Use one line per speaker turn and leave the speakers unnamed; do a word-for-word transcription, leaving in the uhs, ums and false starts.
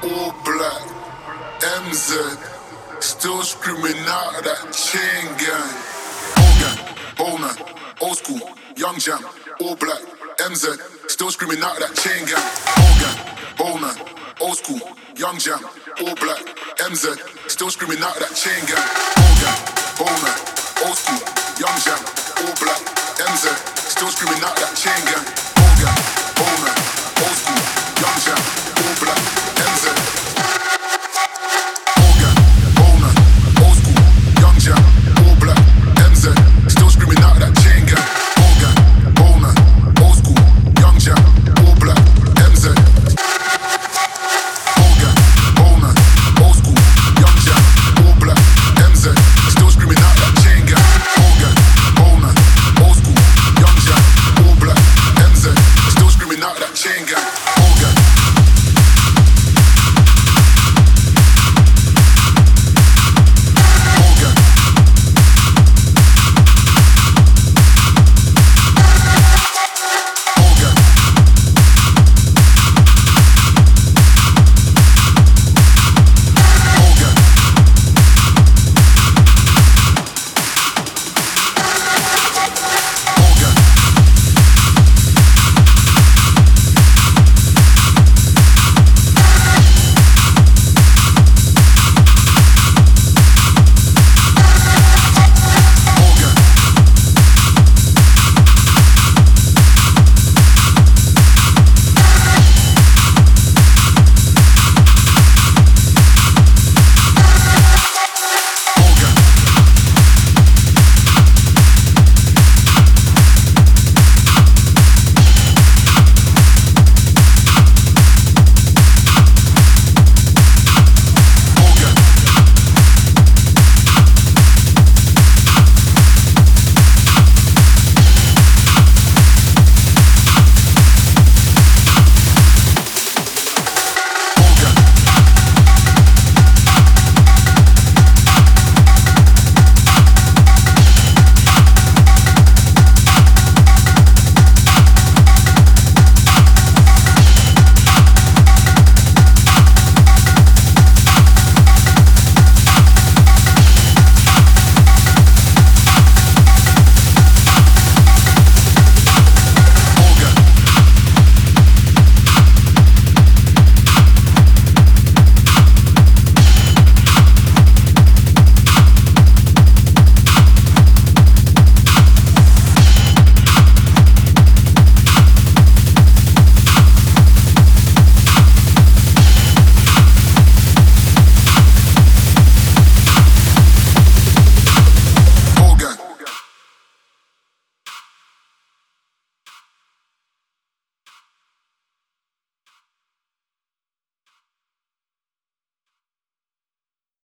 all black, M Z, still screaming out of that chain gang. Old gang, old man, old school, young jam, all black, M Z, still screaming out of that chain gang. Old gang, old man, old school, young jam, all black, M Z, still screaming out of that chain gang. Old gang, old man, old school, young jam, all black, M Z, still screaming out of that chain gang. Old gang, old man, old school, young jam.